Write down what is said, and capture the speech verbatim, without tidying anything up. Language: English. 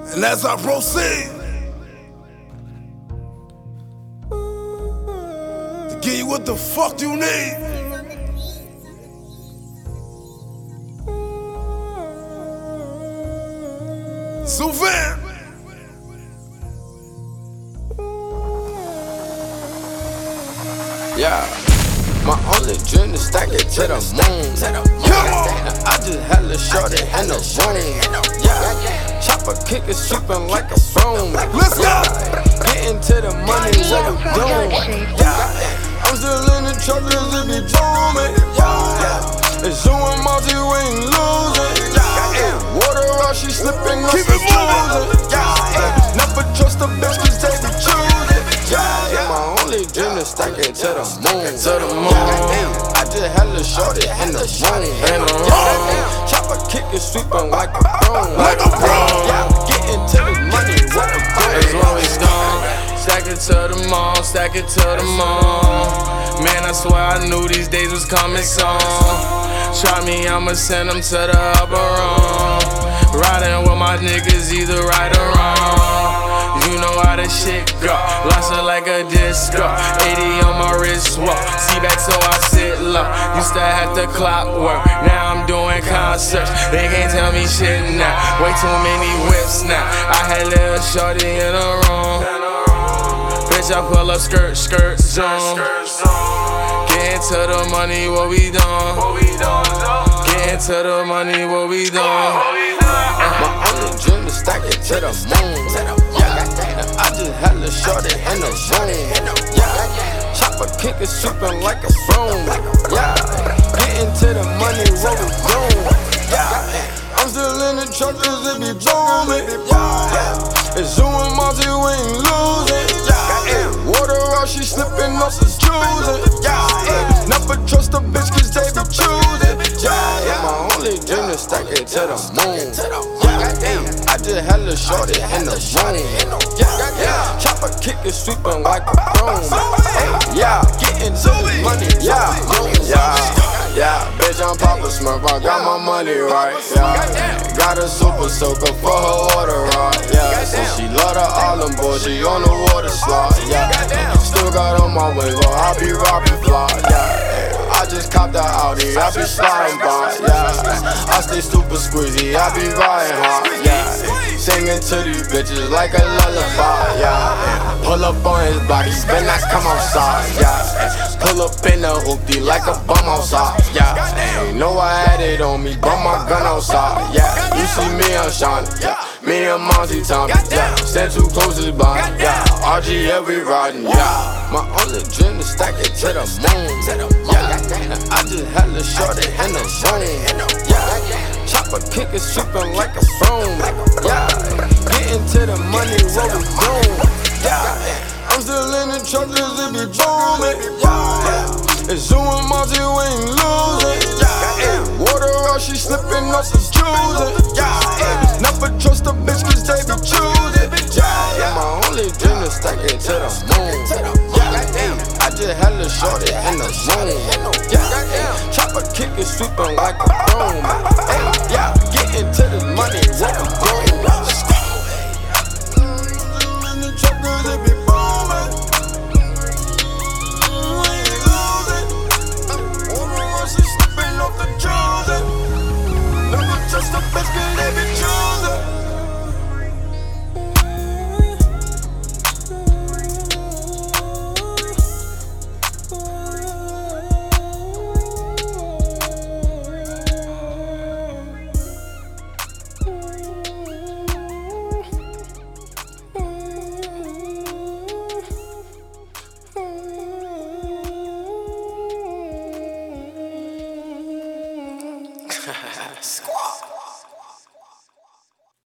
And as I proceed to give you what the fuck you need, Sylvan. Yeah, my only dream is stack it to the moon. Yeah, I just had a shorty in the room. Yeah, chopper kicker sweeping like a broom. Let's go. Getting to the money, what we doing? Yeah, I'm still in the truckers, it be booming. Yeah, it's you and Monty, we ain't losing. Yeah, water out, she slipping on some shoes. Yeah, never trust a bitch 'cause they be choosing. Yeah, my only dream is stack it to the moon. To the moon. I just had a shorty in the room. In the room. Chopper kicking, sweeping like a broom. Like a broom. Yeah, getting to the money, what the doing? That's what we done. Stack it to the mall, stack it to the mall. Man, I swear I knew these days was coming soon. Try me, I'ma send them to the upper room. Riding with my niggas, either right or wrong. You know how this shit go, lost it like a disco. eighty on my wrist, walk, see back so I sit low. Used to have to clockwork, now I'm doing concerts. They can't tell me shit now, way too many whips now. I had little shorty in the room. Bitch, I pull up skirt, skirt, zoom. Getting to the money, what we done? Getting to the money, what we done? My only dream is stack it to the moon. Yeah, I just had a shorty in the room. Yeah, chopper kicker sweeping like a broom. Yeah, getting to the money, what we doing? Yeah, I'm still in the truckers, it be booming. Yeah, it's you and Monty, we ain't losing. Yeah, water out, she slipping off some shoes. Yeah, never trust a bitch 'cause they be choosing. Yeah, my only dream is stack it to the moon. Yeah, I just had a shorty in the room. Yeah, chopper kicking, sweeping like a broom. Yeah, getting to the money. Yeah, yeah, yeah. Bitch, I'm Papa Smurf, I got my money right. Yeah, got a super soaker for her water right. Yeah, so she love the island boy, she on the water slide. Yeah, still got on my wings, oh, I be robbing fly. Yeah, I just copped the Audi, I be sliding by. Yeah, I stay super squeezy, I be riding hard. Yeah, singing to these bitches like a lullaby. Yeah, pull up on his block, he spin nice, come outside. Yeah, pull up in the hoopty like a bum outside. Yeah, ain't know I had it on me, bum my gun outside. Yeah, you see me, I'm shining. Yeah, me and Monty Tommy. Yeah, stand too close to the blind. Yeah, R G, yeah, we riding. Yeah, my only dream is stack it to the moon. Yeah, I just had a shorty in the room. Yeah, chopper kicking, sweeping like a broom. Yeah, getting to the money, what we doing? Yeah, I'm still in the truckers, it be booming. Yeah, it's you and Monty, we ain't losing. Yeah, water out, she slipping off some shoes. Yeah, never trust a bitch 'cause they be choosing. Yeah, my only dream is stack it to the moon. Yeah, I just had a shorty in the room. Yeah, chopper kicking, sweeping like a broom. Yeah, getting to the money, what we doing?